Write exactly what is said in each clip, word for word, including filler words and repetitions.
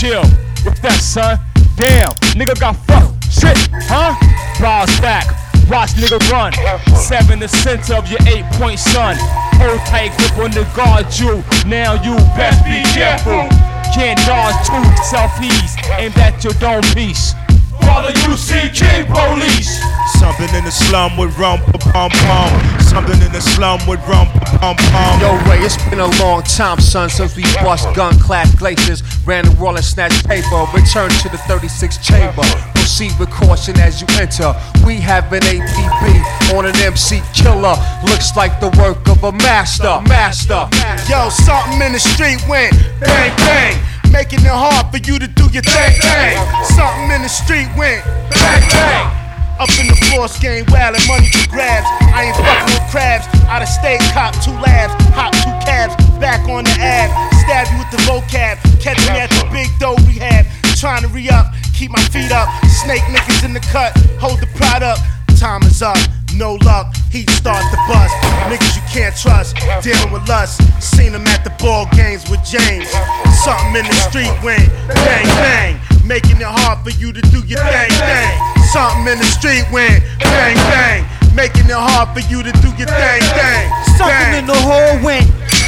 chill. What's that, son? Damn, nigga got fucked. Shit, huh? Bars back. Watch nigga run. Seven the center of your eight-point son. Hold tight grip on the guard you. Now you best be careful. Can't dodge two selfies aimed at your dome piece. Father U C King Police. Something in the slum with rum pum pum. Something in the slum with rum pum pum. Yo, Ray, it's been a long time, son, since we bust gun-clad glaciers, ran the wall and snatched paper. Return to the thirty-six chamber. Proceed with caution as you enter. We have an A P B on an M C killer. Looks like the work of a master. Master. Yo, something in the street went bang bang, making it hard for you to do your thing thing. Something in the street went bang bang. Up in the floors, game wild and money for grabs. I ain't fucking with crabs. Out of state, cop two labs, hop two cabs, back on the ab. Stab you with the vocab, catch me at the big dough rehab. Trying to re-up, keep my feet up. Snake niggas in the cut, hold the pride up. Time is up, no luck, heat start the bus. Niggas you can't trust, dealing with lust. Seen them at the ball games with James. Something in the street went bang bang, making it hard for you to do your thing thing. Something in the street went bang bang, making it hard for you to do your thing thing. Something in the hole went.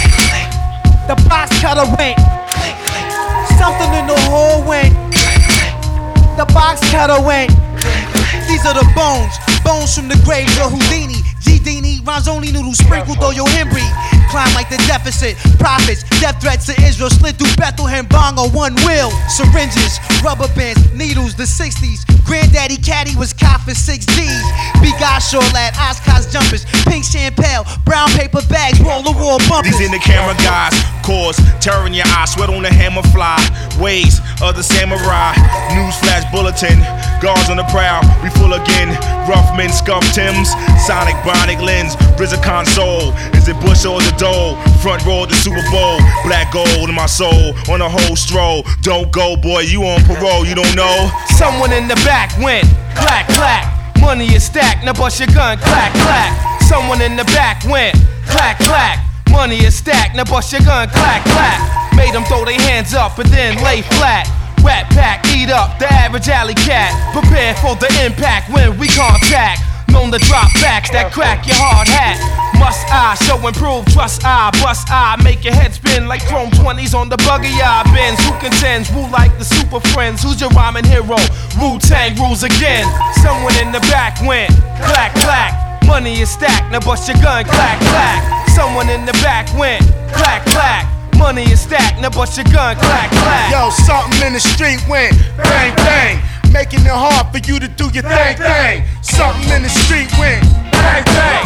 The box cutter went. Something in the hole went. The box cutter went. These are the bones, bones from the graves of Houdini. G-Dini, rhymes only noodles sprinkled through your Henry. Climb like the deficit, profits, death threats to Israel. Slid through Bethlehem Bong on one wheel. Syringes, rubber bands, needles, the sixties. Granddaddy Caddy was cop for six G's. Big Ashore lad, Oscars jumpers. Pink champagne, brown paper bags, wall to wall bumpers. These in the camera guys, cause terror in your eyes, sweat on the hammer fly. Ways of the samurai, newsflash bulletin. Guards on the prowl, we full again. Rough men, scuff Tims, Sonic bionic lens, R Z A console. Is it Bush or the Dole? Front row of the Super Bowl. Black gold in my soul, on a whole stroll. Don't go, boy, you on parole, you don't know. Someone in the back went clack clack. Money is stacked, now bust your gun, clack clack. Someone in the back went clack clack. Money is stacked, now bust your gun, clack clack. Made them throw their hands up and then lay flat. Rat pack, eat up the average alley cat. Prepare for the impact when we contact. Known to drop backs that crack your hard hat. Must I show improve, trust I, bust I. Make your head spin like chrome twenties on the buggy I bends. Who contends, woo like the super friends. Who's your rhyming hero? Wu-Tang rules again. Someone in the back went clack clack. Money is stacked, now bust your gun, clack clack. Someone in the back went clack clack. Money is stacked, now bust your gun, clack clack. Yo, something in the street went bang bang, making it hard for you to do your thing thing. Something in the street went bang bang.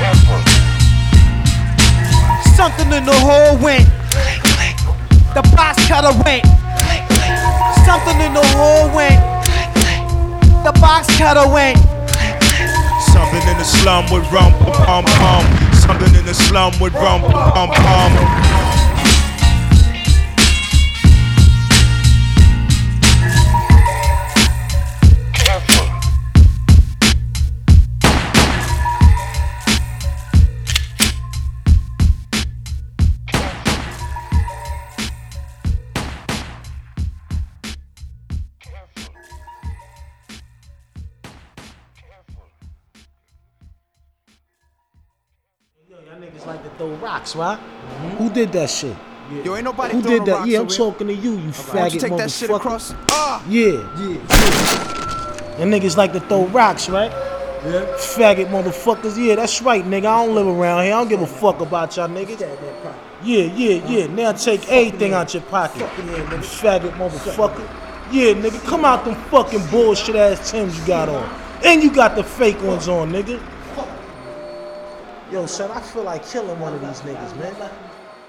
Something in the hole went. The box cutter went. Something in the hole went. The box cutter went. Something in the slum with rum pum pum. Something in the slum with rum pum pum. Y'all niggas like to throw rocks, right? Mm-hmm. Who did that shit? Yeah. Yo, ain't nobody Who did that? rocks Yeah, I'm over talking to you, you here. faggot Why don't you take motherfucker. that shit across? Ah! Yeah, yeah, yeah. Y'all niggas like to throw rocks, right? Yeah. Faggot motherfuckers. Yeah, that's right, nigga. I don't live around here. I don't give a fuck about y'all niggas. Yeah, yeah, yeah. Now take everything out your pocket. Faggot motherfucker. Yeah, nigga. Come out them fucking bullshit ass Timbs you got on. And you got the fake ones on, nigga. Yo, son, I feel like killing one of these niggas, man.